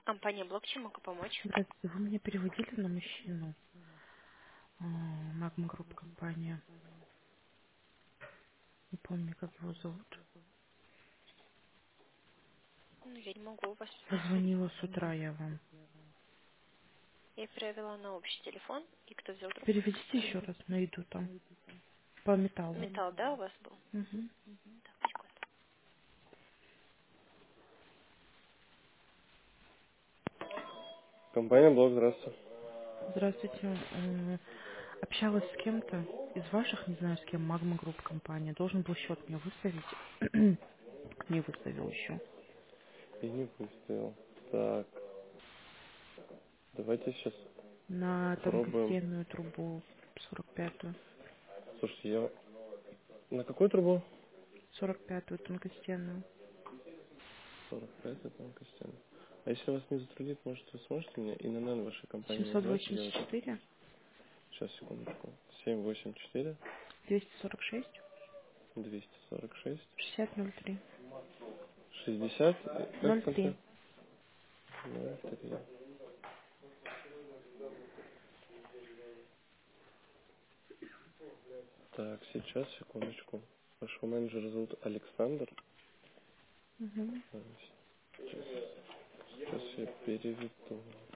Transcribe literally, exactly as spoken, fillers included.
Компания Блок, чем могу помочь? Здравствуйте, вы меня переводили на мужчину? А, Магма Групп компания. Не помню, как его зовут. Ну, я не могу вас спросить. Позвонила с утра я вам. Я перевела на общий телефон, и кто взял трубку? Переведите еще раз, найду там. По металлу. Металл, да, у вас был? Мгм. Так, секунду. Компания Блок, здравствуйте. Здравствуйте. М, Общалась с кем-то из ваших, не знаю с кем, Магма Групп компания. Должен был счет мне выставить. Не выставил еще. И не выставил. Так, давайте сейчас На попробуем. тонкостенную трубу сорок пятую. Слушайте, я... На какую трубу? сорок пятую тонкостенную. сорок пять, это на костян. А если вас не затруднит, может, вы сможете мне ИНН вашей компании семьсот назвать? Я восемьдесят вот... четыре Сейчас, секундочку. семь восемь четыре двести сорок шесть двести сорок шесть шестьдесят ноль три. шестьдесят. Как в ноль конце? три. ноль три. Так, сейчас, секундочку. Вашего менеджера зовут Александр. Угу. А, Сейчас, сейчас я переведу.